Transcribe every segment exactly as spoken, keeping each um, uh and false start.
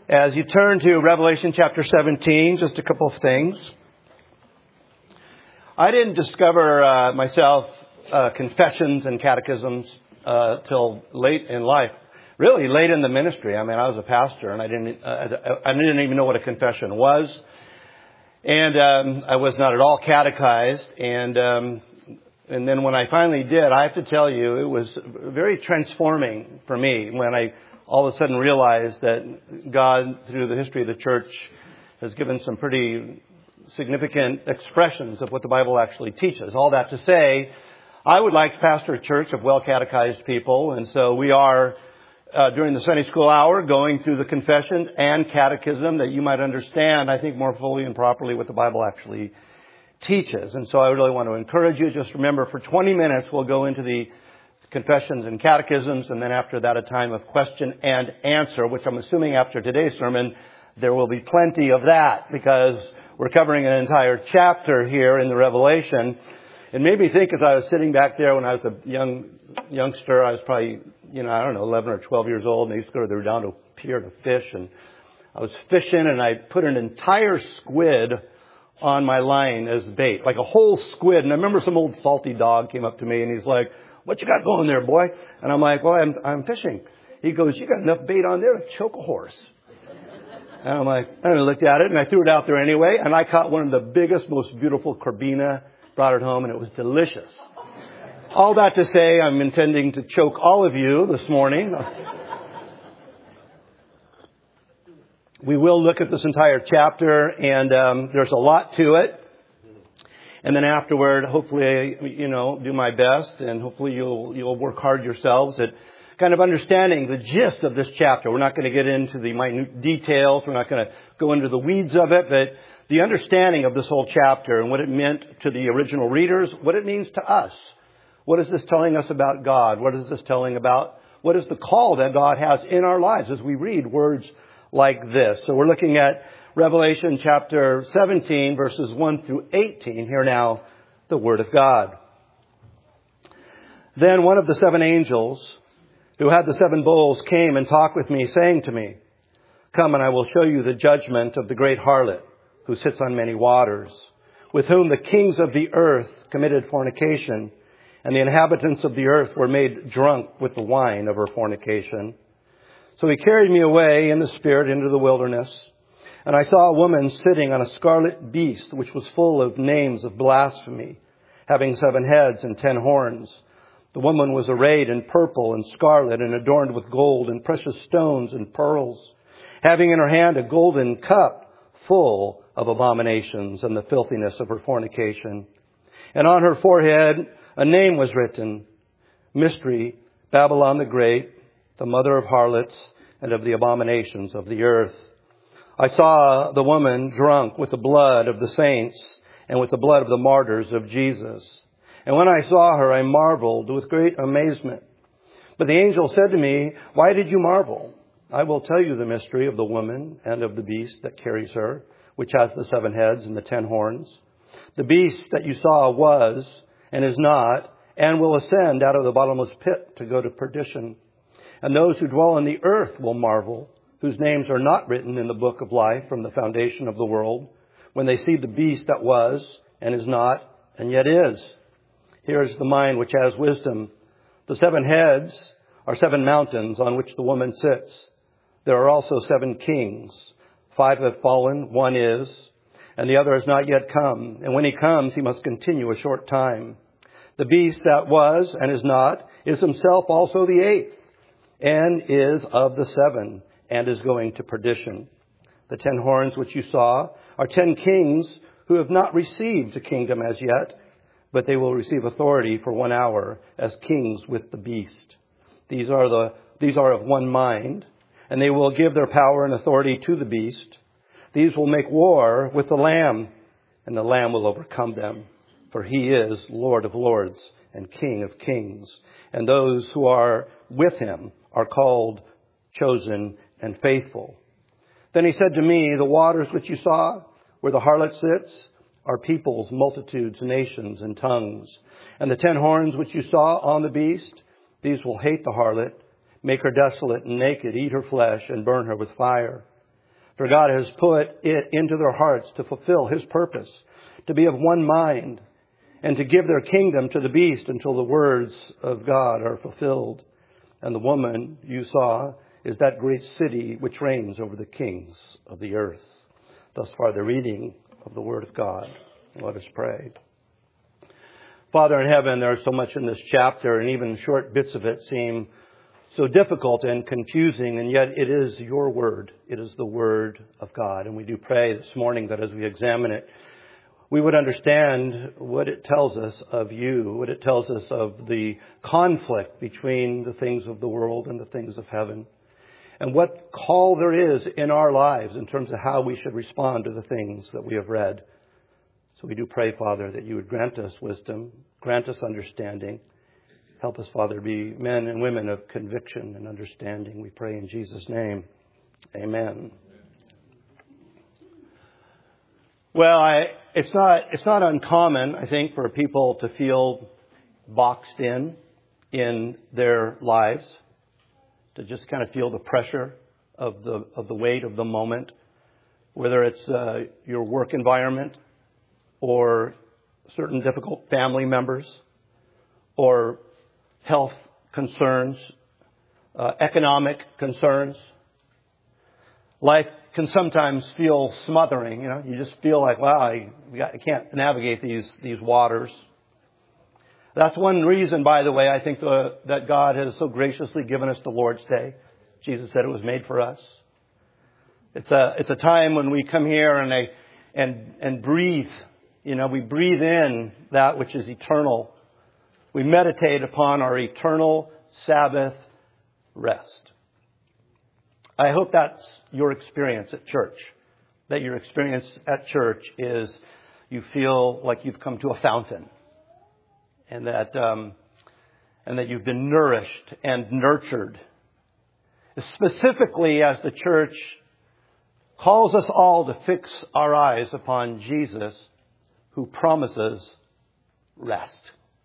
As you turn to Revelation chapter seventeen, just a couple of things. I didn't discover uh, myself uh, confessions and catechisms uh, till late in life. Really late in the ministry. I mean, I was a pastor and I didn't uh, I didn't even know what a confession was. And um, I was not at all catechized. And um, and then when I finally did, I have to tell you, it was very transforming for me when I all of a sudden realized that God, through the history of the church, has given some pretty significant expressions of what the Bible actually teaches. All that to say, I would like to pastor a church of well-catechized people, and so we are, uh, during the Sunday school hour, going through the confession and catechism that you might understand, I think, more fully and properly what the Bible actually teaches. And so I really want to encourage you, just remember, for twenty minutes, we'll go into the confessions and catechisms, and then after that a time of question and answer, which I'm assuming after today's sermon there will be plenty of that, because we're covering an entire chapter here in the Revelation. It made me think, as I was sitting back there when I was a young youngster, I was probably, you know, I don't know, eleven or twelve years old, and I used to go to the Redondo Pier to fish, and I was fishing, and I put an entire squid on my line as bait, like a whole squid. And I remember some old salty dog came up to me, and he's like, "What you got going there, boy?" And I'm like, "Well, I'm, I'm fishing." He goes, "You got enough bait on there to choke a horse." And I'm like, and I looked at it, and I threw it out there anyway, and I caught one of the biggest, most beautiful corbina, brought it home, and it was delicious. All that to say, I'm intending to choke all of you this morning. We will look at this entire chapter, and um, there's a lot to it. And then afterward, hopefully, you know, do my best, and hopefully you'll you'll work hard yourselves at kind of understanding the gist of this chapter. We're not going to get into the minute details. We're not going to go into the weeds of it, but the understanding of this whole chapter and what it meant to the original readers, what it means to us. What is this telling us about God? What is this telling about? What is the call that God has in our lives as we read words like this? So we're looking at Revelation chapter seventeen, verses one through eighteen. Hear now the word of God. Then one of the seven angels who had the seven bowls came and talked with me, saying to me, "Come, and I will show you the judgment of the great harlot, who sits on many waters, with whom the kings of the earth committed fornication, and the inhabitants of the earth were made drunk with the wine of her fornication." So he carried me away in the spirit into the wilderness. And I saw a woman sitting on a scarlet beast, which was full of names of blasphemy, having seven heads and ten horns. The woman was arrayed in purple and scarlet and adorned with gold and precious stones and pearls, having in her hand a golden cup full of abominations and the filthiness of her fornication. And on her forehead a name was written, Mystery, Babylon the Great, the mother of harlots and of the abominations of the earth. I saw the woman drunk with the blood of the saints and with the blood of the martyrs of Jesus. And when I saw her, I marveled with great amazement. But the angel said to me, "Why did you marvel? I will tell you the mystery of the woman and of the beast that carries her, which has the seven heads and the ten horns. The beast that you saw was and is not, and will ascend out of the bottomless pit to go to perdition. And those who dwell on the earth will marvel, whose names are not written in the book of life from the foundation of the world, when they see the beast that was and is not and yet is. Here is the mind which has wisdom. The seven heads are seven mountains on which the woman sits. There are also seven kings. Five have fallen, one is, and the other has not yet come. And when he comes, he must continue a short time. The beast that was and is not is himself also the eighth, and is of the seven, and is going to perdition. The ten horns which you saw are ten kings who have not received a kingdom as yet, but they will receive authority for one hour as kings with the beast. These are the these are of one mind, and they will give their power and authority to the beast. These will make war with the Lamb, and the Lamb will overcome them, for he is Lord of lords and King of kings. And those who are with him are called, chosen, and faithful. Then he said to me, "The waters which you saw, where the harlot sits, are peoples, multitudes, nations, and tongues. And the ten horns which you saw on the beast, these will hate the harlot, make her desolate and naked, eat her flesh, and burn her with fire. For God has put it into their hearts to fulfill His purpose, to be of one mind, and to give their kingdom to the beast until the words of God are fulfilled. And the woman you saw is that great city which reigns over the kings of the earth. Thus far the reading of the Word of God. Let us pray. Father in heaven, there is so much in this chapter, and even short bits of it seem so difficult and confusing, and yet it is your Word. It is the Word of God. And we do pray this morning that as we examine it, we would understand what it tells us of you, what it tells us of the conflict between the things of the world and the things of heaven, and what call there is in our lives in terms of how we should respond to the things that we have read. So we do pray, Father, that you would grant us wisdom, grant us understanding. Help us, Father, be men and women of conviction and understanding. We pray in Jesus' name. Amen. Well, I, it's not it's not uncommon, I think, for people to feel boxed in in their lives, to just kind of feel the pressure of the of the weight of the moment, whether it's uh, your work environment or certain difficult family members or health concerns, uh, economic concerns. Life can sometimes feel smothering. You know, you just feel like, wow, I, I can't navigate these these waters. That's one reason, by the way, I think the, that God has so graciously given us the Lord's Day. Jesus said it was made for us. It's a it's a time when we come here and I, and and breathe. You know, we breathe in that which is eternal. We meditate upon our eternal Sabbath rest. I hope that's your experience at church. That your experience at church is you feel like you've come to a fountain, and that um, and that you've been nourished and nurtured. Specifically, as the church calls us all to fix our eyes upon Jesus, who promises rest.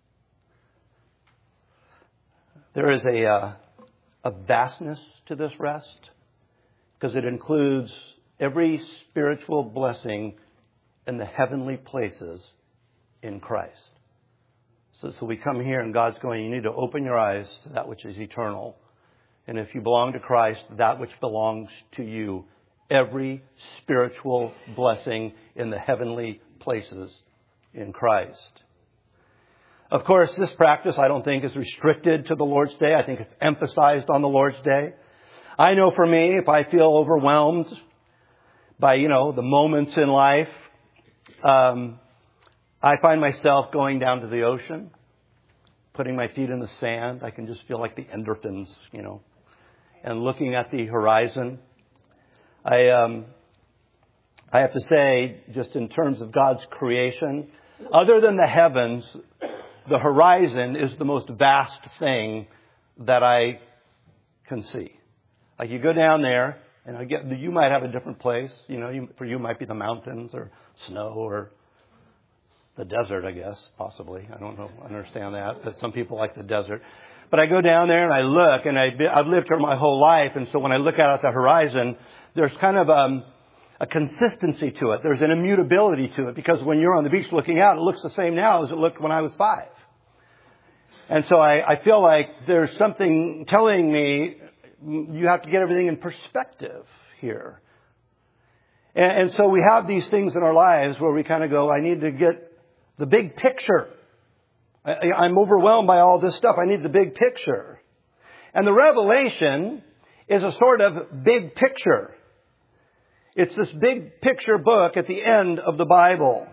There is a uh, a vastness to this rest, because it includes every spiritual blessing in the heavenly places in Christ. So, so we come here and God's going, you need to open your eyes to that which is eternal. And if you belong to Christ, that which belongs to you, every spiritual blessing in the heavenly places in Christ. Of course, this practice I don't think is restricted to the Lord's Day. I think it's emphasized on the Lord's Day. I know for me, if I feel overwhelmed by, you know, the moments in life, um, I find myself going down to the ocean, putting my feet in the sand. I can just feel like the endorphins, you know, and looking at the horizon. I, um, I have to say, just in terms of God's creation, other than the heavens, the horizon is the most vast thing that I can see. Like you go down there, and I get you might have a different place. You know, you, for you might be the mountains or snow or the desert, I guess, possibly. I don't know, I understand that, but some people like the desert. But I go down there and I look, and I, I've lived here my whole life, and so when I look out at the horizon, there's kind of um, a consistency to it. There's an immutability to it, because when you're on the beach looking out, it looks the same now as it looked when I was five. And so I, I feel like there's something telling me you have to get everything in perspective here. And, and so we have these things in our lives where we kind of go, I need to get the big picture. I, I'm overwhelmed by all this stuff. I need the big picture. And the Revelation is a sort of big picture. It's this big picture book at the end of the Bible.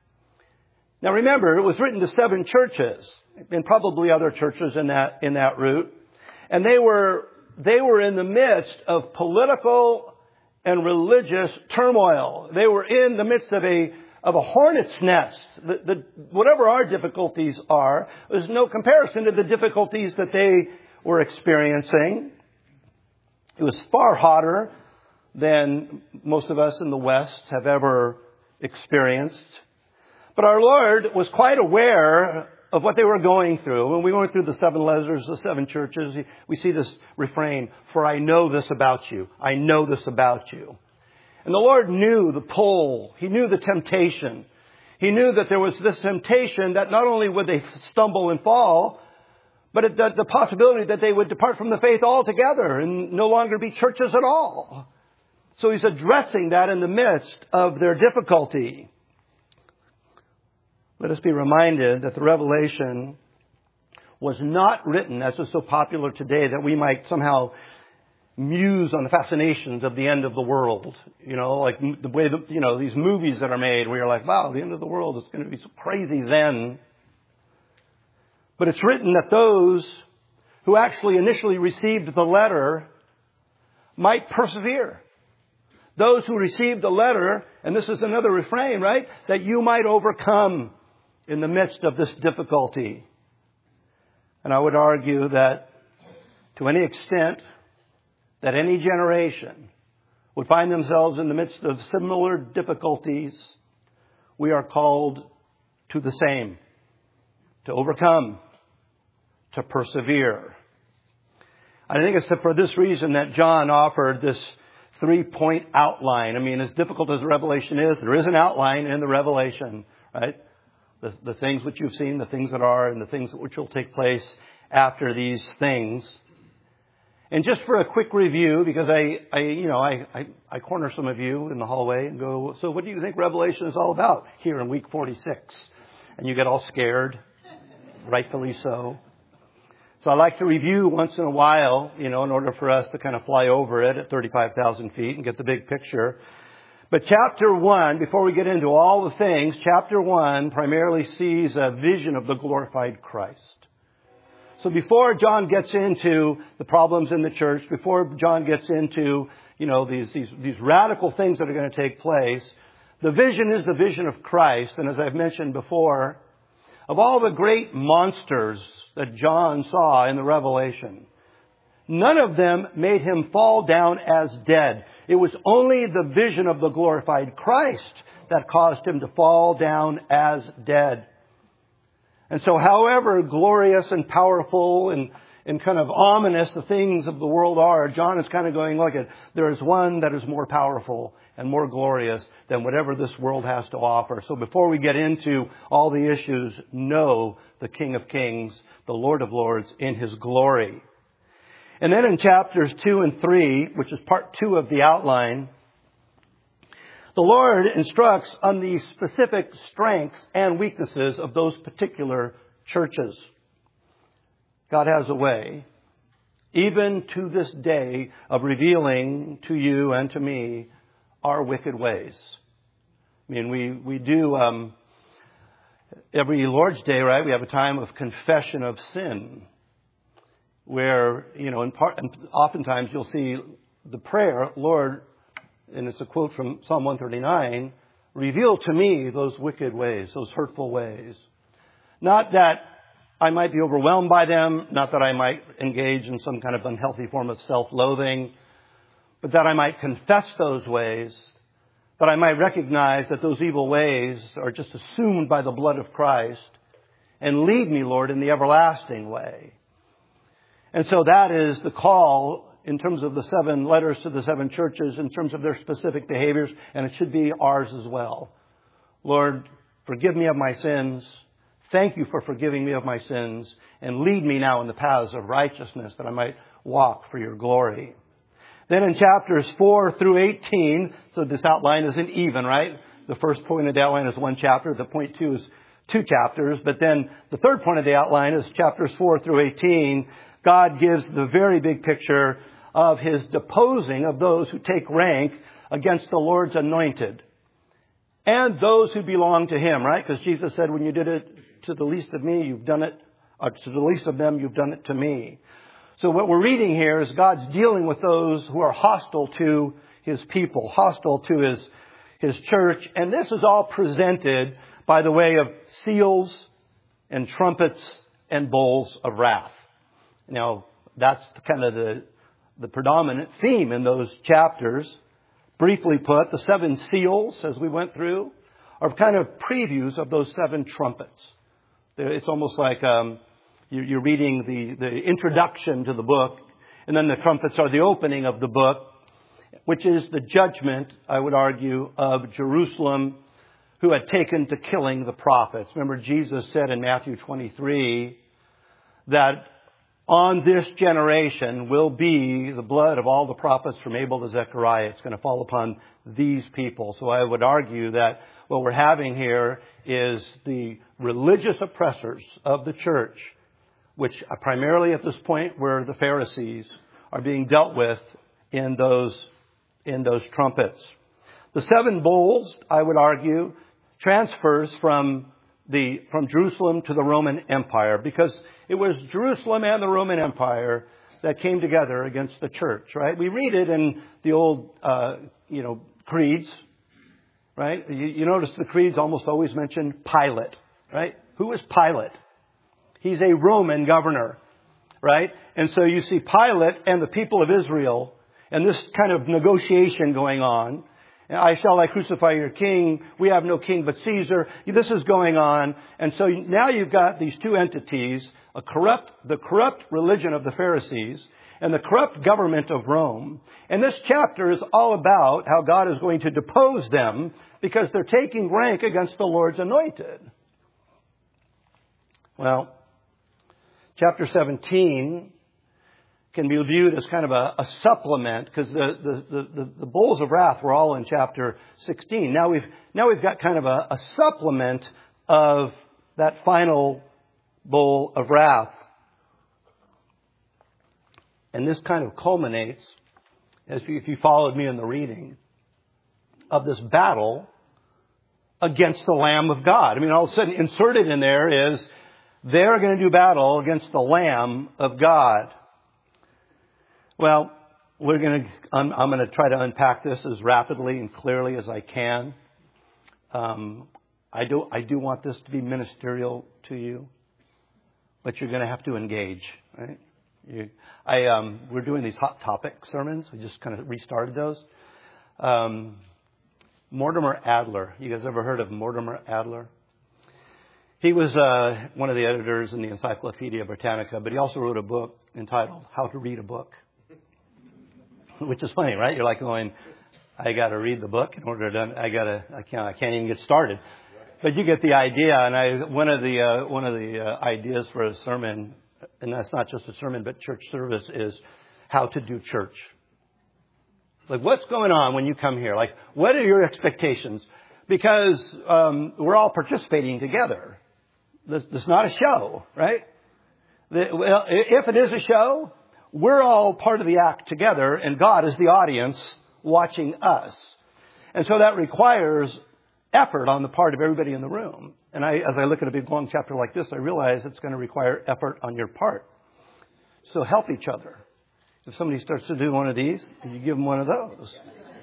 Now remember, it was written to seven churches, and probably other churches in that in that route. And they were they were in the midst of political and religious turmoil. They were in the midst of a of a hornet's nest. The, the, whatever our difficulties are, there's no comparison to the difficulties that they were experiencing. It was far hotter than most of us in the West have ever experienced. But our Lord was quite aware of what they were going through. When we went through the seven letters, the seven churches, we see this refrain, for I know this about you. I know this about you. And the Lord knew the pull. He knew the temptation. He knew that there was this temptation that not only would they stumble and fall, but the, the possibility that they would depart from the faith altogether and no longer be churches at all. So he's addressing that in the midst of their difficulty. Let us be reminded that the Revelation was not written, as is so popular today, that we might somehow muse on the fascinations of the end of the world. You know, like the way, the, you know, these movies that are made where you're like, wow, the end of the world is going to be so crazy then. But it's written that those who actually initially received the letter might persevere. Those who received the letter, and this is another refrain, right? That you might overcome in the midst of this difficulty. And I would argue that to any extent that any generation would find themselves in the midst of similar difficulties, we are called to the same, to overcome, to persevere. I think it's for this reason that John offered this three-point outline. I mean, as difficult as the Revelation is, there is an outline in the Revelation, right? The, the things which you've seen, the things that are, and the things which will take place after these things. And just for a quick review, because I, I you know, I, I, I corner some of you in the hallway and go, so what do you think Revelation is all about here in week forty-six? And you get all scared, rightfully so. So I like to review once in a while, you know, in order for us to kind of fly over it at thirty-five thousand feet and get the big picture. But chapter one, before we get into all the things, chapter one primarily sees a vision of the glorified Christ. So before John gets into the problems in the church, before John gets into, you know, these, these, these radical things that are going to take place, the vision is the vision of Christ. And as I've mentioned before, of all the great monsters that John saw in the Revelation, none of them made him fall down as dead. It was only the vision of the glorified Christ that caused him to fall down as dead. And so however glorious and powerful and, and kind of ominous the things of the world are, John is kind of going, look, at there is one that is more powerful and more glorious than whatever this world has to offer. So before we get into all the issues, know the King of Kings, the Lord of Lords in His glory. And then in chapters two and three, which is part two of the outline, the Lord instructs on the specific strengths and weaknesses of those particular churches. God has a way, even to this day, of revealing to you and to me our wicked ways. I mean, we, we do, um, every Lord's Day, right? We have a time of confession of sin where, you know, in part, and oftentimes you'll see the prayer, Lord, and it's a quote from Psalm one thirty-nine, reveal to me those wicked ways, those hurtful ways. Not that I might be overwhelmed by them, not that I might engage in some kind of unhealthy form of self-loathing, but that I might confess those ways, that I might recognize that those evil ways are just assumed by the blood of Christ, and lead me, Lord, in the everlasting way. And so that is the call in terms of the seven letters to the seven churches, in terms of their specific behaviors, and it should be ours as well. Lord, forgive me of my sins. Thank you for forgiving me of my sins, and lead me now in the paths of righteousness that I might walk for your glory. Then in chapters four through eighteen, so this outline isn't even, right? The first point of the outline is one chapter. The point two is two chapters. But then the third point of the outline is chapters four through eighteen. God gives the very big picture of His deposing of those who take rank against the Lord's anointed. And those who belong to Him, right? Because Jesus said, when you did it to the least of me, you've done it, or to the least of them, you've done it to me. So what we're reading here is God's dealing with those who are hostile to His people, hostile to His, His church. And this is all presented by the way of seals and trumpets and bowls of wrath. Now, that's kind of the, the predominant theme in those chapters. Briefly put, the seven seals, as we went through, are kind of previews of those seven trumpets. It's almost like um, you're reading the, the introduction to the book, and then the trumpets are the opening of the book. which is the judgment, I would argue, of Jerusalem, who had taken to killing the prophets. Remember, Jesus said in Matthew twenty-three that on this generation will be the blood of all the prophets from Abel to Zechariah. It's going to fall upon these people. So I would argue that what we're having here is the religious oppressors of the church, which primarily at this point were the Pharisees, are being dealt with in those, in those trumpets. The seven bowls, I would argue, transfers from the, from Jerusalem to the Roman Empire, because it was Jerusalem and the Roman Empire that came together against the church, right? We read it in the old, uh, you know, creeds, right? You, you notice the creeds almost always mention Pilate, right? Who is Pilate? He's a Roman governor, right? And so you see Pilate and the people of Israel and this kind of negotiation going on. I shall I crucify your king? We have no king but Caesar. This is going on. And so now you've got these two entities, a corrupt, the corrupt religion of the Pharisees and the corrupt government of Rome. And this chapter is all about how God is going to depose them because they're taking rank against the Lord's anointed. Well, chapter seventeen can be viewed as kind of a, a supplement, because the, the, the, the bowls of wrath were all in chapter sixteen. Now we've, now we've got kind of a, a supplement of that final bowl of wrath. And this kind of culminates, as you, if you followed me in the reading, of this battle against the Lamb of God. I mean, all of a sudden inserted in there is they're going to do battle against the Lamb of God. Well, we're going to, I'm, I'm going to try to unpack this as rapidly and clearly as I can. Um, I do, I do want this to be ministerial to you, but you're going to have to engage, right? You, I, um, we're doing these hot topic sermons. We just kind of restarted those. Um, Mortimer Adler. You guys ever heard of Mortimer Adler? He was uh, one of the editors in the Encyclopedia Britannica, but he also wrote a book entitled How to Read a Book. Which is funny, right? You're like going, I got to read the book in order to, I got to, I can't, I can't even get started. But you get the idea. And I, one of the, uh, one of the uh, ideas for a sermon, and that's not just a sermon, but church service, is how to do church. Like, what's going on when you come here? Like, what are your expectations? Because um, we're all participating together. This, this is not a show, right? The, well, if it is a show, we're all part of the act together, and God is the audience watching us. And so that requires effort on the part of everybody in the room. And I, as I look at a big, long chapter like this, I realize it's going to require effort on your part. So help each other. If somebody starts to do one of these, you give them one of those.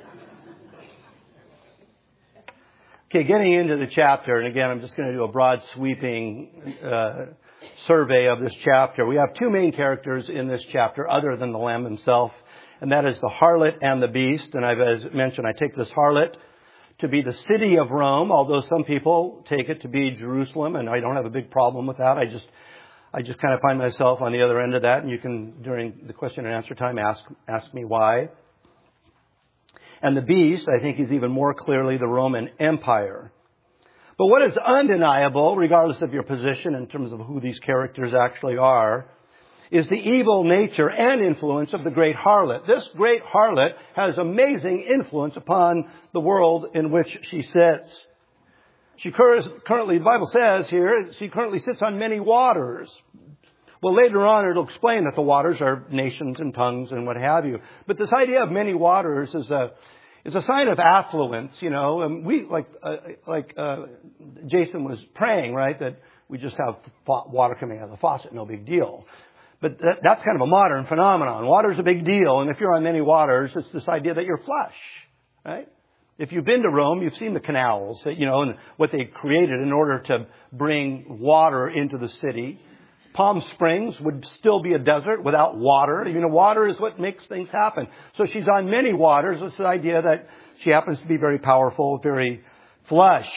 Okay, getting into the chapter, and again, I'm just going to do a broad sweeping uh survey of this chapter. We have two main characters in this chapter other than the Lamb himself, and that is the harlot and the beast. And I've, as mentioned, I take this harlot to be the city of Rome, although some people take it to be Jerusalem, and I don't have a big problem with that. I just, I just kind of find myself on the other end of that, and you can, during the question and answer time, ask, ask me why. And the beast, I think, is even more clearly the Roman Empire. But what is undeniable, regardless of your position in terms of who these characters actually are, is the evil nature and influence of the great harlot. This great harlot has amazing influence upon the world in which she sits. She currently, the Bible says here, she currently sits on many waters. Well, later on it'll explain that the waters are nations and tongues and what have you. But this idea of many waters is a It's a sign of affluence, you know. And we, like, uh, like uh, Jason was praying, right, that we just have water coming out of the faucet, no big deal. But that, that's kind of a modern phenomenon. Water's a big deal, and if you're on many waters, it's this idea that you're flush, right? If you've been to Rome, you've seen the canals, you know, and what they created in order to bring water into the city. Palm Springs would still be a desert without water. You know, water is what makes things happen. So she's on many waters. It's the idea that she happens to be very powerful, very flush.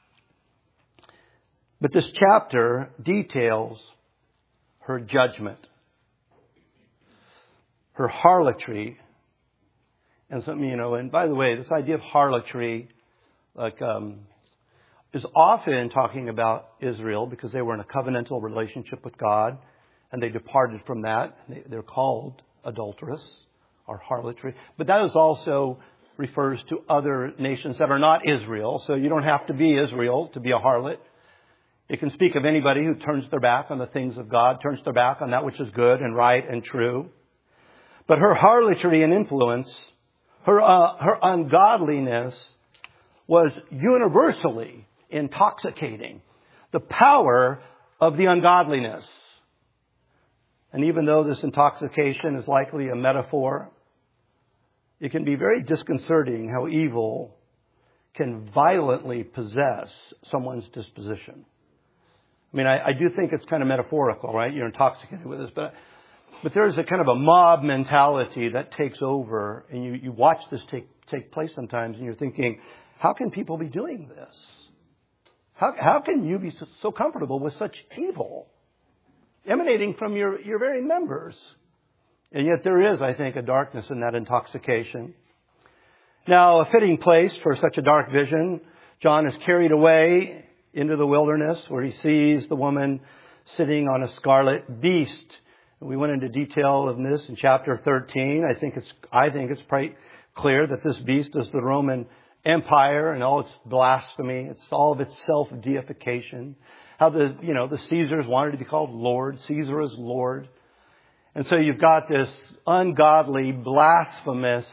But this chapter details her judgment, her harlotry, And some, you know, and by the way, this idea of harlotry, like, um, is often talking about Israel because they were in a covenantal relationship with God and they departed from that. They're called adulterous or harlotry. But that is also refers to other nations that are not Israel. So you don't have to be Israel to be a harlot. It can speak of anybody who turns their back on the things of God, turns their back on that which is good and right and true. But her harlotry and influence, her uh, her ungodliness was universally intoxicating. The power of the ungodliness. And even though this intoxication is likely a metaphor, it can be very disconcerting how evil can violently possess someone's disposition. I mean, I, I do think it's kind of metaphorical, right? You're intoxicated with this, but but there's a kind of a mob mentality that takes over, and you, you watch this take take place sometimes, and you're thinking, how can people be doing this? How how can you be so, so comfortable with such evil emanating from your, your very members? And yet there is, I think, a darkness in that intoxication. Now, a fitting place for such a dark vision, John is carried away into the wilderness where he sees the woman sitting on a scarlet beast. And we went into detail of this in chapter thirteen. I think it's, I think it's quite clear that this beast is the Roman Empire and all its blasphemy. It's all of its self-deification. How the, you know, the Caesars wanted to be called Lord. Caesar is Lord. And so you've got this ungodly, blasphemous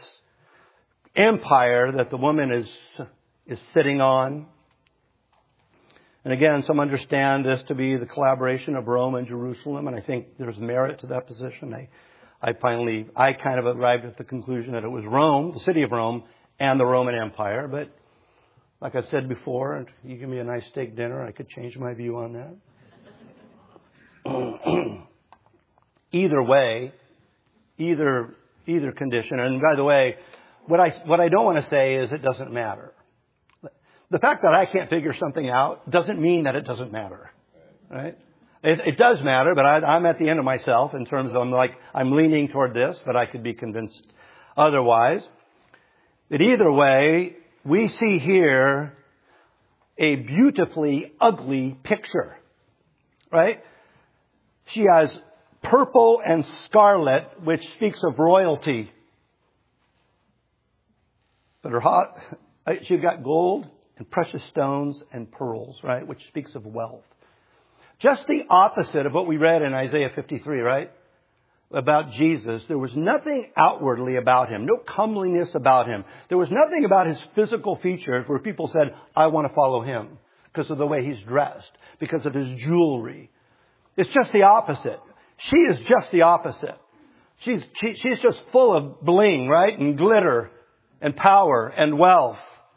empire that the woman is, is sitting on. And again, some understand this to be the collaboration of Rome and Jerusalem, and I think there's merit to that position. I, I finally, I kind of arrived at the conclusion that it was Rome, the city of Rome, and the Roman Empire. But like I said before, and you give me a nice steak dinner, I could change my view on that. Either way, either either condition, and by the way, what I what I don't want to say is it doesn't matter. The fact that I can't figure something out doesn't mean that it doesn't matter, right? It, it does matter, but I, I'm at the end of myself in terms of I'm like I'm leaning toward this, but I could be convinced otherwise. But either way, we see here a beautifully ugly picture, right? She has purple and scarlet, which speaks of royalty. But her hot, she's got gold and precious stones and pearls, right? Which speaks of wealth. Just the opposite of what we read in Isaiah fifty-three, right? About Jesus. There was nothing outwardly about him. No comeliness about him. There was nothing about his physical features where people said, I want to follow him because of the way he's dressed, because of his jewelry. It's just the opposite. She is just the opposite. She's, she, she's just full of bling, right? And glitter and power and wealth.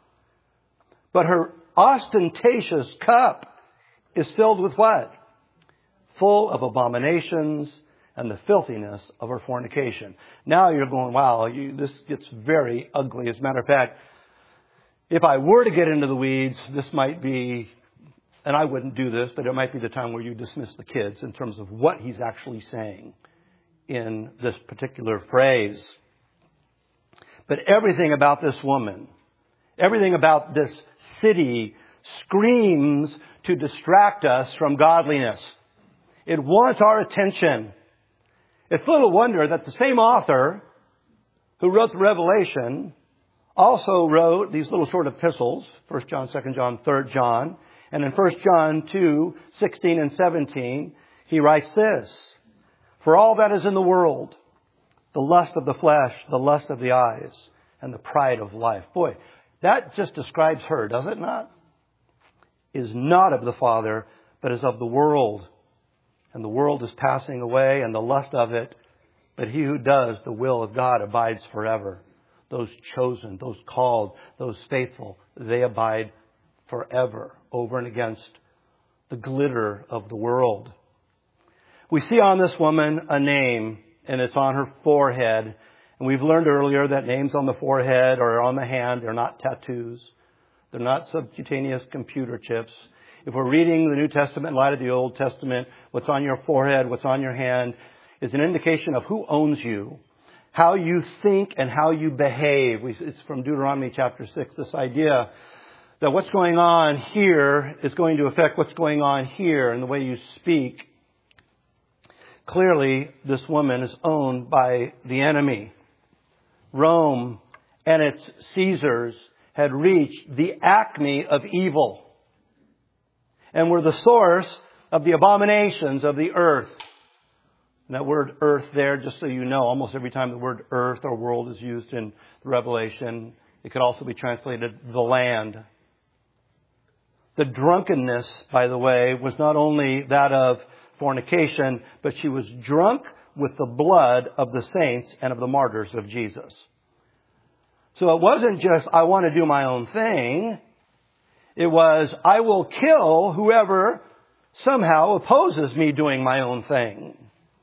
But her ostentatious cup is filled with what? Full of abominations and the filthiness of her fornication. Now you're going, wow, you, this gets very ugly. As a matter of fact, if I were to get into the weeds, this might be, and I wouldn't do this, but it might be the time where you dismiss the kids in terms of what he's actually saying in this particular phrase. But everything about this woman, everything about this city screams to distract us from godliness. It wants our attention. It's little wonder that the same author who wrote the Revelation also wrote these little short epistles, First John, Second John, Third John. And in First John two, sixteen and seventeen, he writes this: For all that is in the world, the lust of the flesh, the lust of the eyes, and the pride of life. Boy, that just describes her, does it not? Is not of the Father, but is of the world. And the world is passing away, and the lust of it. But he who does the will of God abides forever. Those chosen, those called, those faithful, they abide forever, over and against the glitter of the world. We see on this woman a name, and it's on her forehead. And we've learned earlier that names on the forehead or on the hand, they're not tattoos. They're not subcutaneous computer chips. If we're reading the New Testament in light of the Old Testament, what's on your forehead, what's on your hand, is an indication of who owns you. how you think and how you behave. It's from Deuteronomy chapter six, this idea that what's going on here is going to affect what's going on here and the way you speak. Clearly, this woman is owned by the enemy. Rome and its Caesars had reached the acme of evil and were the source of the abominations of the earth. And that word earth there, just so you know, almost every time the word earth or world is used in Revelation, it could also be translated the land. The drunkenness, by the way, was not only that of fornication, but she was drunk with the blood of the saints and of the martyrs of Jesus. So it wasn't just, I want to do my own thing. It was, I will kill whoever somehow opposes me doing my own thing.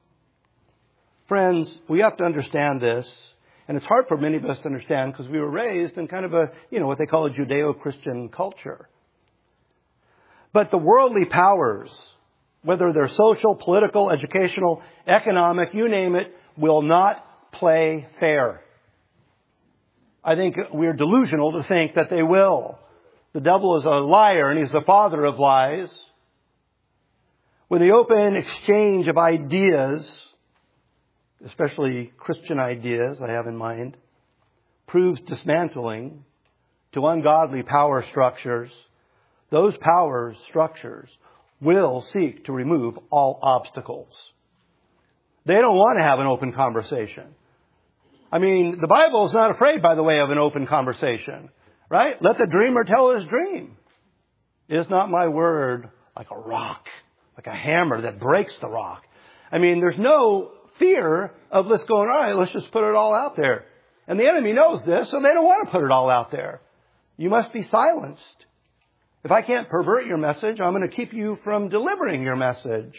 Friends, we have to understand this. And it's hard for many of us to understand because we were raised in kind of a, you know, what they call a Judeo-Christian culture. But the worldly powers, whether they're social, political, educational, economic, you name it, will not play fair. I think we're delusional to think that they will. The devil is a liar and he's the father of lies. When the open exchange of ideas, especially Christian ideas I have in mind, proves dismantling to ungodly power structures, those power structures will seek to remove all obstacles. They don't want to have an open conversation. I mean, the Bible is not afraid, by the way, of an open conversation, right? Let the dreamer tell his dream. Is not my word like a rock, like a hammer that breaks the rock? I mean, there's no fear of let's go, all right, let's just put it all out there. And the enemy knows this, so they don't want to put it all out there. You must be silenced. If I can't pervert your message, I'm going to keep you from delivering your message.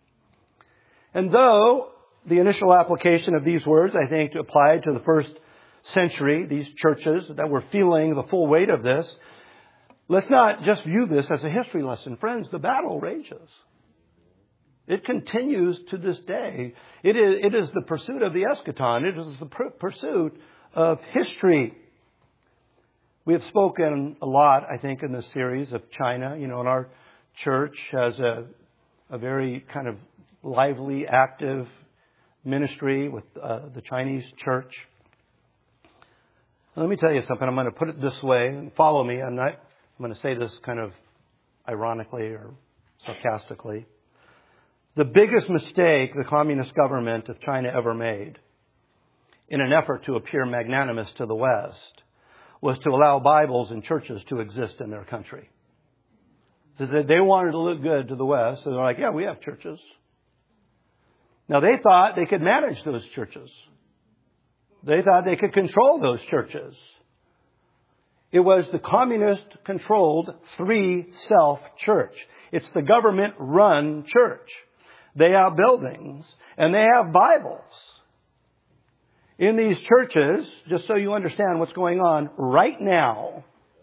And though the initial application of these words, I think, applied to the first century, these churches that were feeling the full weight of this, let's not just view this as a history lesson. Friends, the battle rages. It continues to this day. It is, it is the pursuit of the eschaton. It is the pr- pursuit of history. We have spoken a lot, I think, in this series of China. You know, and our church has a, a very kind of lively, active ministry with uh, the Chinese church. Let me tell you something. I'm going to put it this way and follow me. I'm not. I'm going to say this kind of ironically or sarcastically. The biggest mistake the communist government of China ever made, in an effort to appear magnanimous to the West, was to allow Bibles and churches to exist in their country. They wanted to look good to the West, so they're like, yeah, we have churches. Now, they thought they could manage those churches. They thought they could control those churches. It was the communist-controlled three-self church. It's the government-run church. They have buildings, and they have Bibles. In these churches, just so you understand what's going on right now,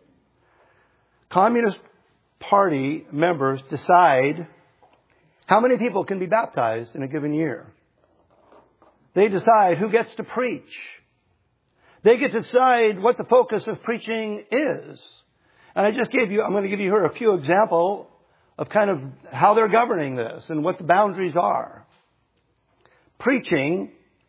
Communist Party members decide how many people can be baptized in a given year. They decide who gets to preach. They get to decide what the focus of preaching is. And I just gave you, I'm going to give you here a few examples of kind of how they're governing this and what the boundaries are. Preaching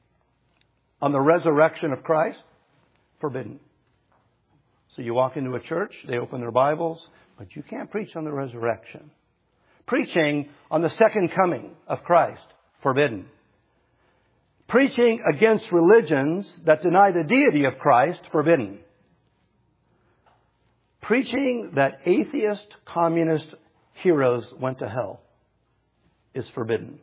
on the resurrection of Christ, forbidden. So you walk into a church, they open their Bibles, but you can't preach on the resurrection. Preaching on the second coming of Christ, forbidden. Preaching against religions that deny the deity of Christ, forbidden. Preaching that atheist, communist heroes went to hell is forbidden.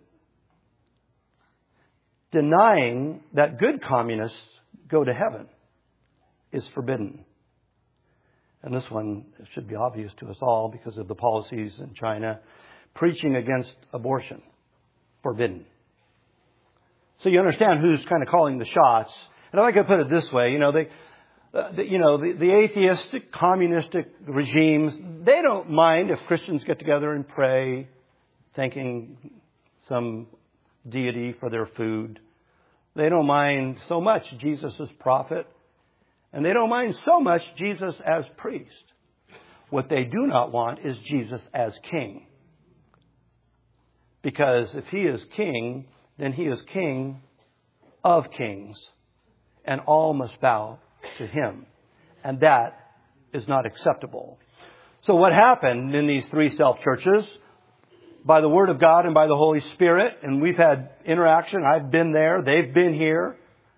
Denying that good communists go to heaven is forbidden. And this one should be obvious to us all because of the policies in China. Preaching against abortion, forbidden. So you understand who's kind of calling the shots. And if I could put it this way, you know, they, uh, the, you know, the, the atheistic, communistic regimes, they don't mind if Christians get together and pray, thanking some deity for their food. They don't mind so much Jesus as prophet. And they don't mind so much Jesus as priest. What they do not want is Jesus as king. Because if he is king, then he is king of kings. And all must bow to him. And that is not acceptable. So what happened in these three self-churches? By the Word of God and by the Holy Spirit, and we've had interaction. I've been there. They've been here.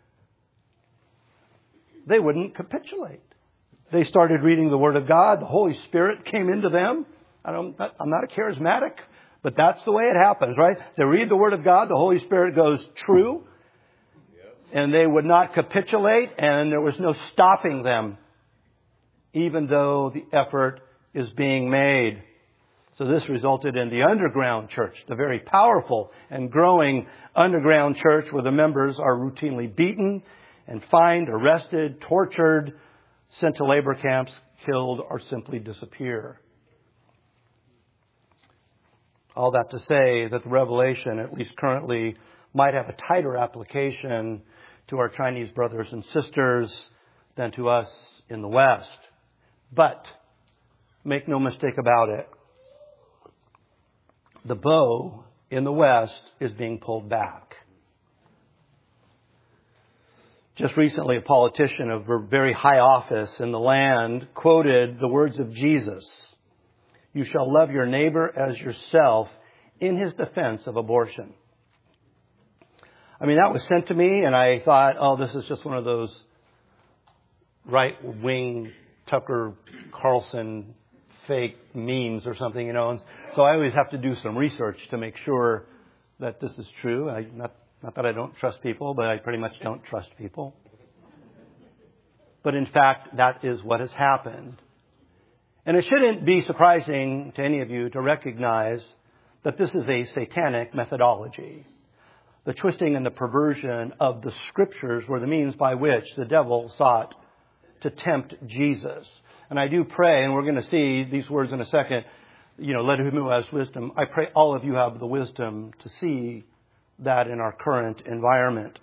They wouldn't capitulate. They started reading the Word of God. The Holy Spirit came into them. I don't, I'm not a charismatic, but that's the way it happens, right? They read the Word of God. The Holy Spirit goes true. And they would not capitulate, and there was no stopping them, even though the effort is being made. So this resulted in the underground church, the very powerful and growing underground church where the members are routinely beaten and fined, arrested, tortured, sent to labor camps, killed, or simply disappear. All that to say that the revelation, at least currently, might have a tighter application to our Chinese brothers and sisters than to us in the West. But make no mistake about it. The bow in the West is being pulled back. Just recently, a politician of a very high office in the land quoted the words of Jesus. You shall love your neighbor as yourself, in his defense of abortion. I mean, that was sent to me, and I thought, oh, this is just one of those right-wing Tucker Carlson fake memes or something, you know. And so I always have to do some research to make sure that this is true. I, not, not that I don't trust people, but I pretty much don't trust people. But in fact, that is what has happened. And it shouldn't be surprising to any of you to recognize that this is a satanic methodology. The twisting and the perversion of the Scriptures were the means by which the devil sought to tempt Jesus. And I do pray, and we're going to see these words in a second, you know, let him who has wisdom. I pray all of you have the wisdom to see that in our current environment.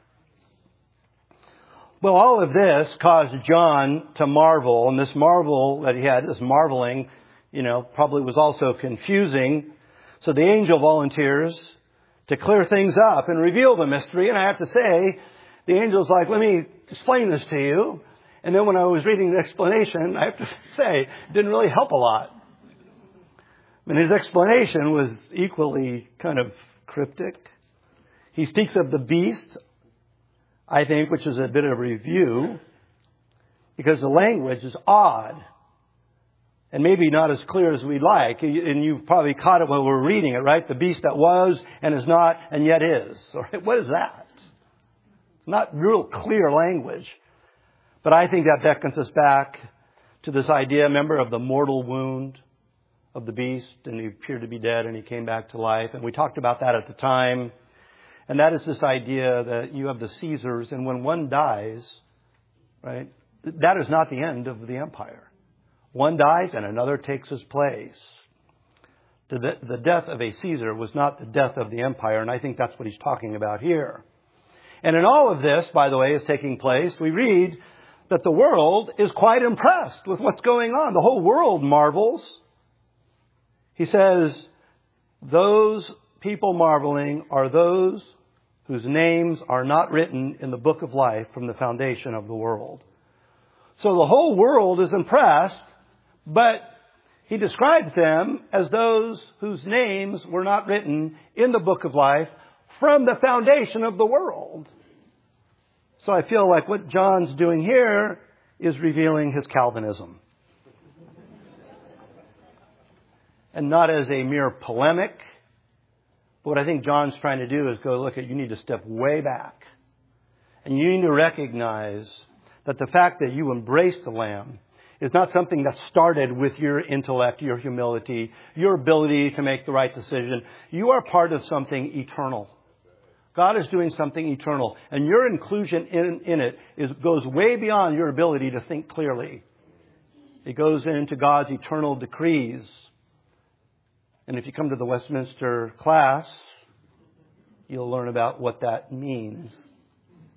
Well, all of this caused John to marvel, and this marvel that he had, this marveling, you know, probably was also confusing. So the angel volunteers to clear things up and reveal the mystery. And I have to say, the angel's like, let me explain this to you. And then when I was reading the explanation, I have to say, it didn't really help a lot. I mean, his explanation was equally kind of cryptic. He speaks of the beast, I think, which is a bit of a review, because the language is odd and maybe not as clear as we'd like. And you've probably caught it when we're reading it, right? The beast that was and is not and yet is. What is that? It's not real clear language. But I think that beckons us back to this idea, remember, of the mortal wound of the beast. And he appeared to be dead and he came back to life. And we talked about that at the time. And that is this idea that you have the Caesars, and when one dies, right, that is not the end of the empire. One dies and another takes his place. The, the death of a Caesar was not the death of the empire, and I think that's what he's talking about here. And in all of this, by the way, is taking place, we read that the world is quite impressed with what's going on. The whole world marvels. He says, those people marveling are those whose names are not written in the book of life from the foundation of the world. So the whole world is impressed, but he describes them as those whose names were not written in the book of life from the foundation of the world. So I feel like what John's doing here is revealing his Calvinism. And not as a mere polemic. But what I think John's trying to do is go, look, at you need to step way back. And you need to recognize that the fact that you embrace the Lamb is not something that started with your intellect, your humility, your ability to make the right decision. You are part of something eternal. God is doing something eternal. And your inclusion in, in it is, goes way beyond your ability to think clearly. It goes into God's eternal decrees. And if you come to the Westminster class, you'll learn about what that means.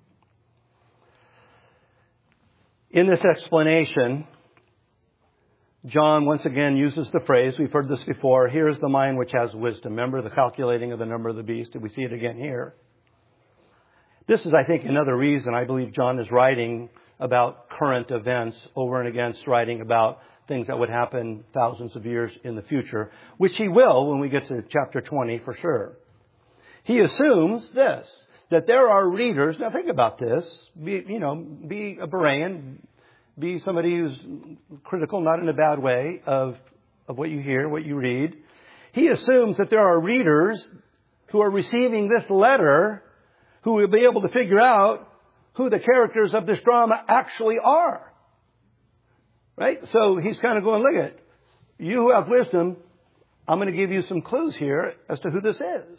In this explanation, John once again uses the phrase, we've heard this before, here is the mind which has wisdom. Remember the calculating of the number of the beast? Did we see it again here? This is, I think, another reason I believe John is writing about current events over and against writing about things that would happen thousands of years in the future, which he will when we get to chapter twenty for sure. He assumes this, that there are readers, now think about this, be, you know, be a Berean, be somebody who's critical, not in a bad way, of, of what you hear, what you read. He assumes that there are readers who are receiving this letter who will be able to figure out who the characters of this drama actually are. Right? So he's kind of going, look at, you who have wisdom, I'm going to give you some clues here as to who this is.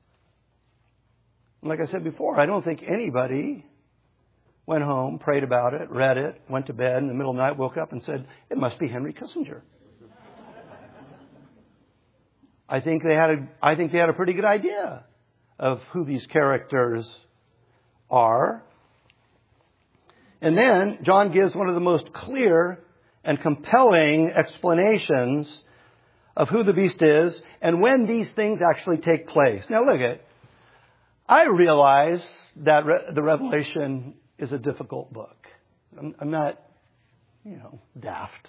Like I said before, I don't think anybody went home, prayed about it, read it, went to bed in the middle of the night, woke up and said, it must be Henry Kissinger. I think they had a, I think they had a pretty good idea of who these characters are. And then John gives one of the most clear and compelling explanations of who the beast is and when these things actually take place. Now look at, I realize that Re- the Revelation is a difficult book. I'm, I'm not, you know, daft.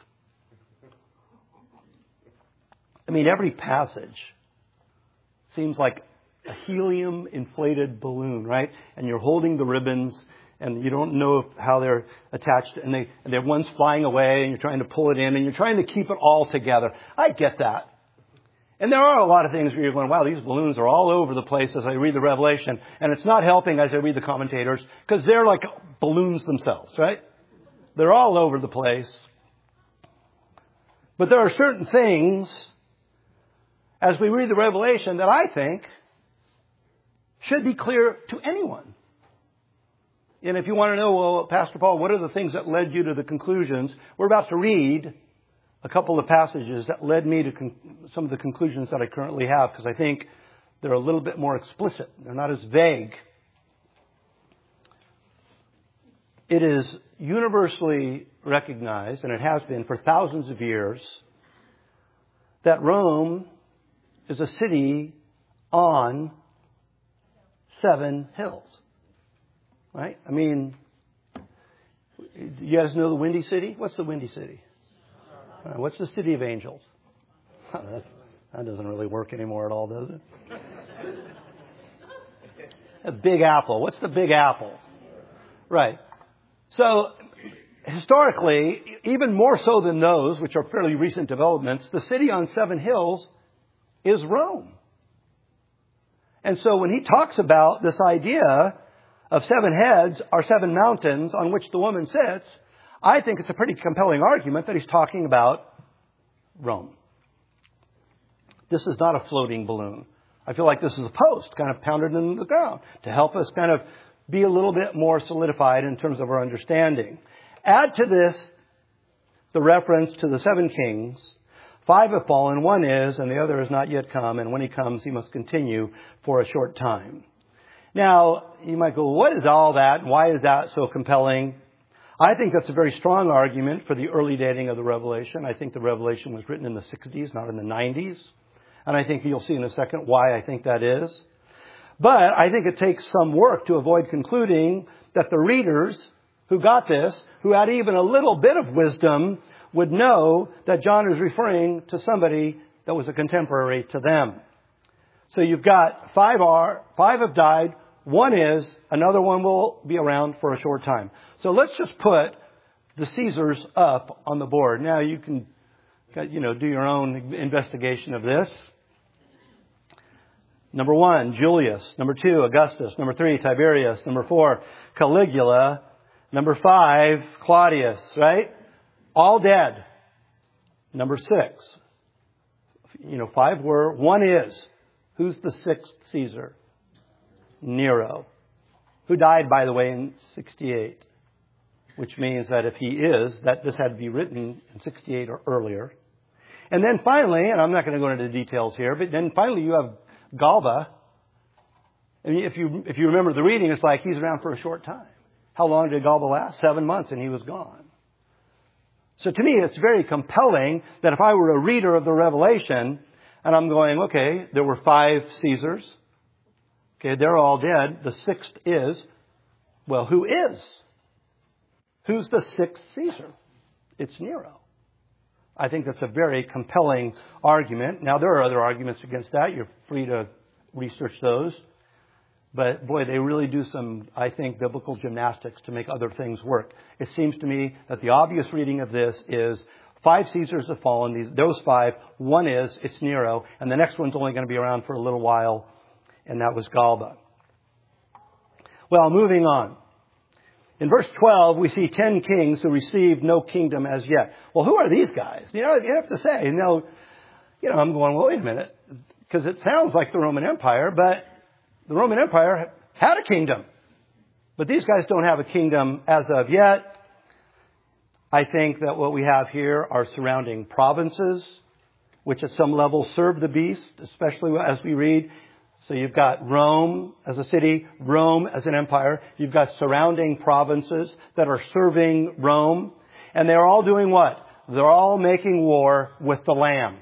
I mean, every passage seems like a helium-inflated balloon, right? And you're holding the ribbons, and you don't know how they're attached, and they and they're one's flying away, and you're trying to pull it in, and you're trying to keep it all together. I get that. And there are a lot of things where you're going, wow, these balloons are all over the place as I read the Revelation, and it's not helping as I read the commentators, because they're like balloons themselves, right? They're all over the place. But there are certain things, as we read the Revelation, that I think should be clear to anyone. And if you want to know, well, Pastor Paul, what are the things that led you to the conclusions? We're about to read a couple of passages that led me to con- some of the conclusions that I currently have, because I think they're a little bit more explicit. They're not as vague. It is universally recognized, and it has been for thousands of years, that Rome is a city on seven hills. Right? I mean, you guys know the Windy City? What's the Windy City? Uh, what's the City of Angels? That doesn't really work anymore at all, does it? A Big Apple. What's the Big Apple? Right. So, historically, even more so than those, which are fairly recent developments, the city on seven hills is Rome. And so when he talks about this idea of seven heads are seven mountains on which the woman sits, I think it's a pretty compelling argument that he's talking about Rome. This is not a floating balloon. I feel like this is a post kind of pounded into the ground to help us kind of be a little bit more solidified in terms of our understanding. Add to this the reference to the seven kings. Five have fallen, one is, and the other has not yet come, and when he comes, he must continue for a short time. Now, you might go, what is all that? Why is that so compelling? I think that's a very strong argument for the early dating of the Revelation. I think the Revelation was written in the sixties, not in the nineties. And I think you'll see in a second why I think that is. But I think it takes some work to avoid concluding that the readers who got this, who had even a little bit of wisdom, would know that John is referring to somebody that was a contemporary to them. So you've got five are, five have died, one is, another one will be around for a short time. So let's just put the Caesars up on the board. Now you can, you know, do your own investigation of this. Number one, Julius. Number two, Augustus. Number three, Tiberius. Number four, Caligula. Number five, Claudius, right? All dead. Number six. You know, five were, one is. Who's the sixth Caesar? Nero. Who died, by the way, in sixty-eight. Which means that if he is, that this had to be written in sixty-eight or earlier. And then finally, and I'm not going to go into the details here, but then finally you have Galba. I mean, if you if you remember the reading, it's like he's around for a short time. How long did Galba last? Seven months, and he was gone. So to me, it's very compelling that if I were a reader of the Revelation and I'm going, okay, there were five Caesars. Okay, they're all dead. The sixth is, well, who is? Who's the sixth Caesar? It's Nero. I think that's a very compelling argument. Now, there are other arguments against that. You're free to research those. But, boy, they really do some, I think, biblical gymnastics to make other things work. It seems to me that the obvious reading of this is five Caesars have fallen. These, those five, one is, it's Nero. And the next one's only going to be around for a little while. And that was Galba. Well, moving on. In verse twelve, we see ten kings who received no kingdom as yet. Well, who are these guys? You know, you have to say, you know, you know, I'm going, well, wait a minute. Because it sounds like the Roman Empire, but the Roman Empire had a kingdom. But these guys don't have a kingdom as of yet. I think that what we have here are surrounding provinces, which at some level serve the beast, especially as we read. So you've got Rome as a city, Rome as an empire. You've got surrounding provinces that are serving Rome. And they're all doing what? They're all making war with the Lamb.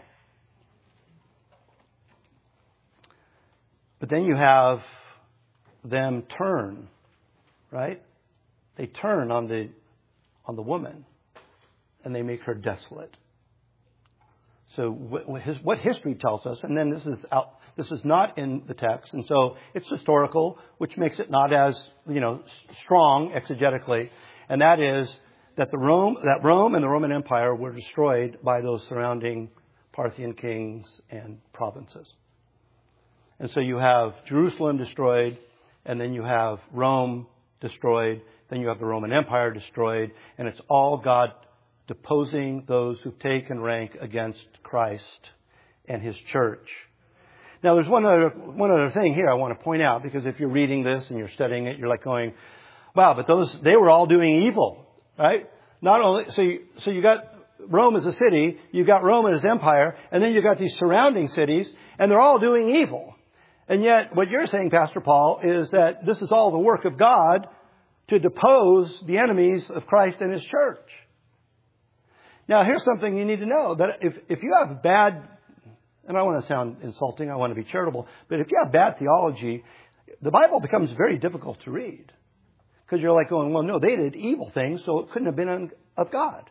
But then you have them turn, right? They turn on the on the woman, and they make her desolate. So what, his, what history tells us, and then this is out, this is not in the text, and so it's historical, which makes it not as you know strong exegetically, and that is that the Rome that Rome and the Roman Empire were destroyed by those surrounding Parthian kings and provinces. And so you have Jerusalem destroyed, and then you have Rome destroyed, then you have the Roman Empire destroyed, and it's all God deposing those who've taken rank against Christ and His church. Now, there's one other one other thing here I want to point out, because if you're reading this and you're studying it, you're like going, wow, but those they were all doing evil, right? Not only so you, so you got Rome as a city, you got Rome as empire, and then you got these surrounding cities, and they're all doing evil. And yet, what you're saying, Pastor Paul, is that this is all the work of God to depose the enemies of Christ and His church. Now, here's something you need to know, that if, if you have bad, and I don't want to sound insulting, I want to be charitable, but if you have bad theology, the Bible becomes very difficult to read. Because you're like going, well, no, they did evil things, so it couldn't have been of God.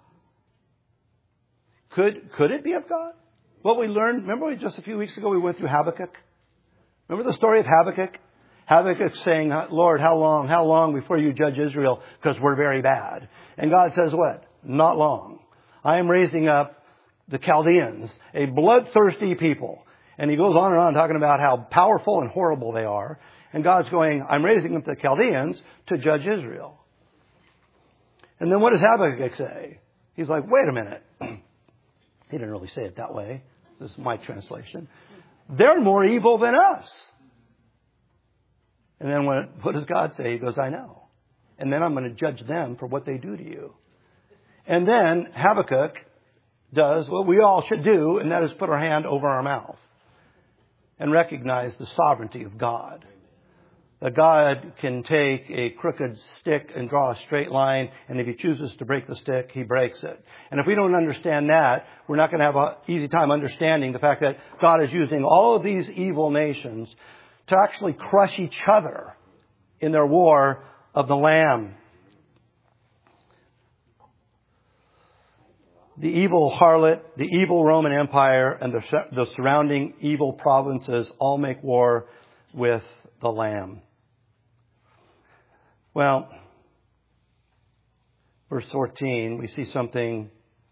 Could, could it be of God? What we learned, remember we, just a few weeks ago we went through Habakkuk? Remember the story of Habakkuk? Habakkuk saying, Lord, how long, how long before you judge Israel? Because we're very bad. And God says what? Not long. I am raising up the Chaldeans, a bloodthirsty people. And he goes on and on talking about how powerful and horrible they are. And God's going, I'm raising up the Chaldeans to judge Israel. And then what does Habakkuk say? He's like, wait a minute. He didn't really say it that way. This is my translation. They're more evil than us. And then what, what does God say? He goes, I know. And then I'm going to judge them for what they do to you. And then Habakkuk does what we all should do, and that is put our hand over our mouth and recognize the sovereignty of God. That God can take a crooked stick and draw a straight line, and if He chooses to break the stick, He breaks it. And if we don't understand that, we're not going to have an easy time understanding the fact that God is using all of these evil nations to actually crush each other in their war of the Lamb. The evil harlot, the evil Roman Empire, and the, the surrounding evil provinces all make war with the Lamb. Well, verse fourteen, we see something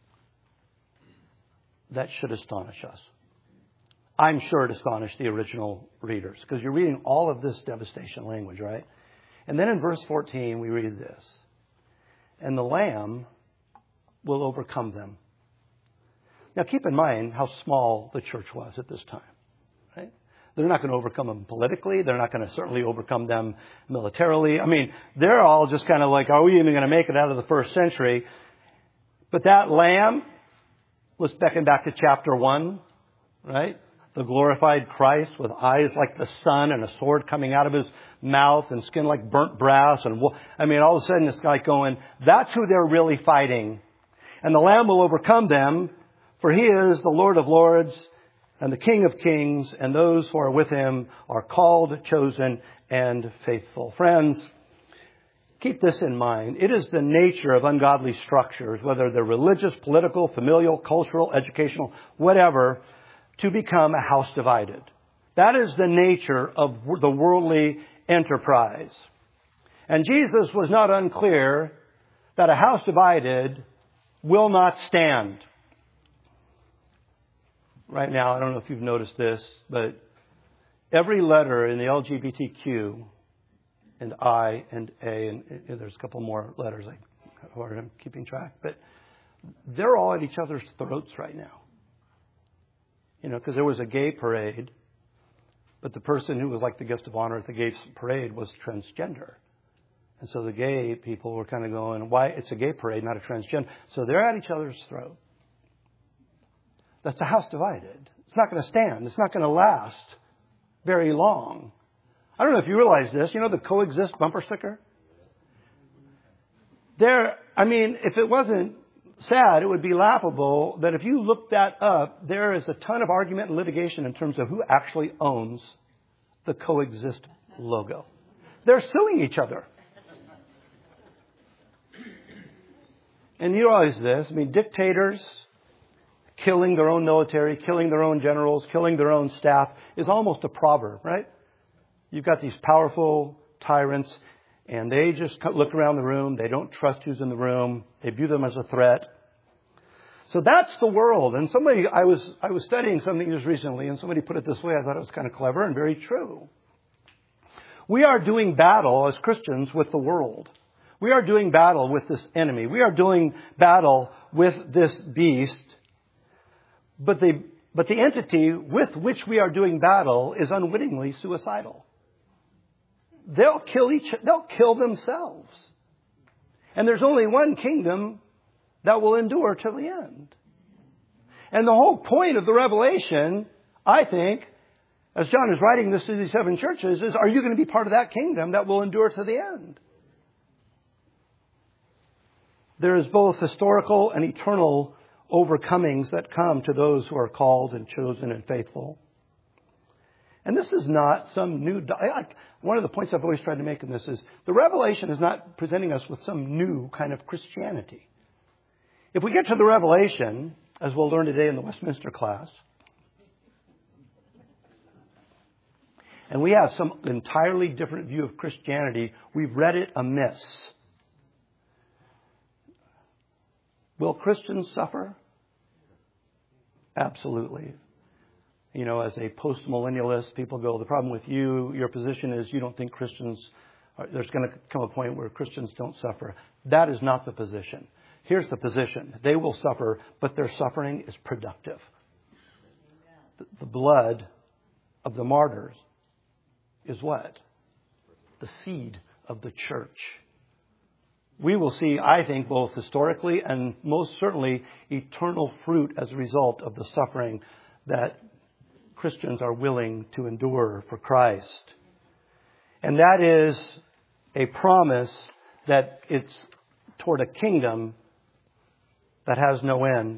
that should astonish us. I'm sure it astonished the original readers, because you're reading all of this devastation language, right? And then in verse fourteen, we read this. And the Lamb will overcome them. Now, keep in mind how small the church was at this time, right? They're not going to overcome them politically. They're not going to certainly overcome them militarily. I mean, they're all just kind of like, are we even going to make it out of the first century? But that Lamb, let's beckon back to chapter one, right? The glorified Christ with eyes like the sun and a sword coming out of His mouth and skin like burnt brass. And I mean, all of a sudden it's like going, that's who they're really fighting. And the Lamb will overcome them, for he is the Lord of lords and the King of kings, and those who are with him are called, chosen, and faithful. Friends, keep this in mind. It is the nature of ungodly structures, whether they're religious, political, familial, cultural, educational, whatever, to become a house divided. That is the nature of the worldly enterprise. And Jesus was not unclear that a house divided will not stand. Right now, I don't know if you've noticed this, but every letter in the L G B T Q and I and A, and there's a couple more letters I'm keeping track, but they're all at each other's throats right now. You know, because there was a gay parade, but the person who was like the guest of honor at the gay parade was transgender. And so the gay people were kind of going, why? It's a gay parade, not a transgender. So they're at each other's throat. That's a house divided. It's not going to stand. It's not going to last very long. I don't know if you realize this. You know the coexist bumper sticker? There, I mean, if it wasn't sad, it would be laughable that if you look that up, there is a ton of argument and litigation in terms of who actually owns the coexist logo. They're suing each other. And you realize this. I mean, dictators killing their own military, killing their own generals, killing their own staff is almost a proverb, right? You've got these powerful tyrants, and they just look around the room. They don't trust who's in the room. They view them as a threat. So that's the world. And somebody, I was I was studying something just recently, and somebody put it this way. I thought it was kind of clever and very true. We are doing battle as Christians with the world. We are doing battle with this enemy. We are doing battle with this beast. But the, but the entity with which we are doing battle is unwittingly suicidal. They'll kill each, they'll kill themselves. And there's only one kingdom that will endure till the end. And the whole point of the Revelation, I think, as John is writing this to these seven churches, is are you going to be part of that kingdom that will endure to the end? There is both historical and eternal overcomings that come to those who are called and chosen and faithful. And this is not some new... I, one of the points I've always tried to make in this is the Revelation is not presenting us with some new kind of Christianity. If we get to the Revelation, as we'll learn today in the Westminster class, and we have some entirely different view of Christianity, we've read it amiss. Will Christians suffer? Absolutely. You know, as a post-millennialist, people go, the problem with you, your position is you don't think Christians, are, there's going to come a point where Christians don't suffer. That is not the position. Here's the position. They will suffer, but their suffering is productive. The, the blood of the martyrs is what? The seed of the church. We will see, I think, both historically and most certainly eternal fruit as a result of the suffering that Christians are willing to endure for Christ. And that is a promise that it's toward a kingdom that has no end.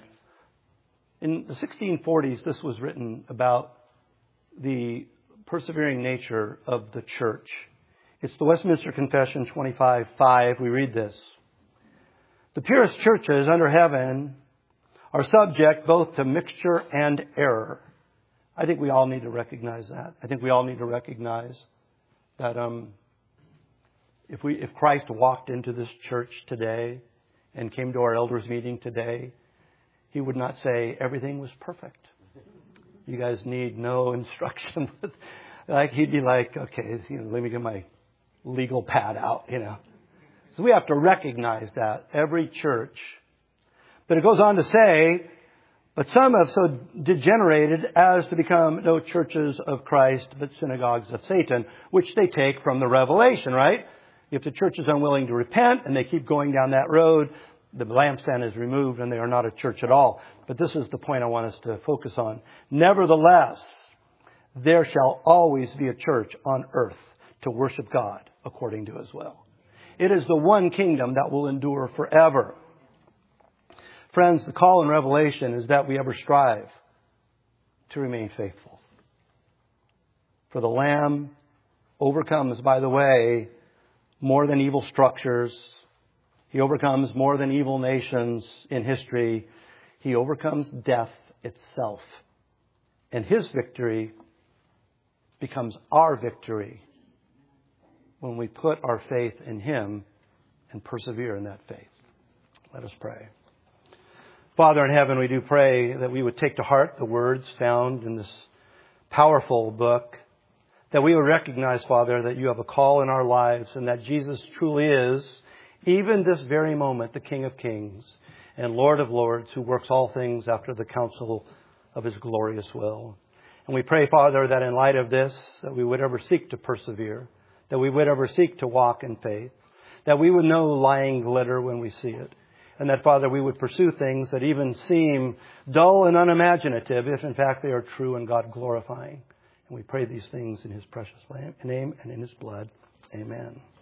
In the sixteen forties, this was written about the persevering nature of the church. It's the Westminster Confession twenty-five five. We read this. The purest churches under heaven are subject both to mixture and error. I think we all need to recognize that. I think we all need to recognize that um, if we, if Christ walked into this church today and came to our elders meeting today, he would not say everything was perfect. You guys need no instruction. Like he'd be like, okay, you know, let me get my legal pad out, you know. So we have to recognize that, every church. But it goes on to say, but some have so degenerated as to become no churches of Christ, but synagogues of Satan, which they take from the Revelation, right? If the church is unwilling to repent and they keep going down that road, the lampstand is removed and they are not a church at all. But this is the point I want us to focus on. Nevertheless, there shall always be a church on earth to worship God according to his will. It is the one kingdom that will endure forever. Friends, the call in Revelation is that we ever strive to remain faithful. For the Lamb overcomes, by the way, more than evil structures. He overcomes more than evil nations in history. He overcomes death itself. And His victory becomes our victory when we put our faith in Him and persevere in that faith. Let us pray. Father in heaven, we do pray that we would take to heart the words found in this powerful book, that we would recognize, Father, that You have a call in our lives and that Jesus truly is, even this very moment, the King of Kings and Lord of Lords, who works all things after the counsel of His glorious will. And we pray, Father, that in light of this, that we would ever seek to persevere, that we would ever seek to walk in faith, that we would know lying glitter when we see it, and that, Father, we would pursue things that even seem dull and unimaginative, if in fact they are true and God-glorifying. And we pray these things in His precious name and in His blood. Amen.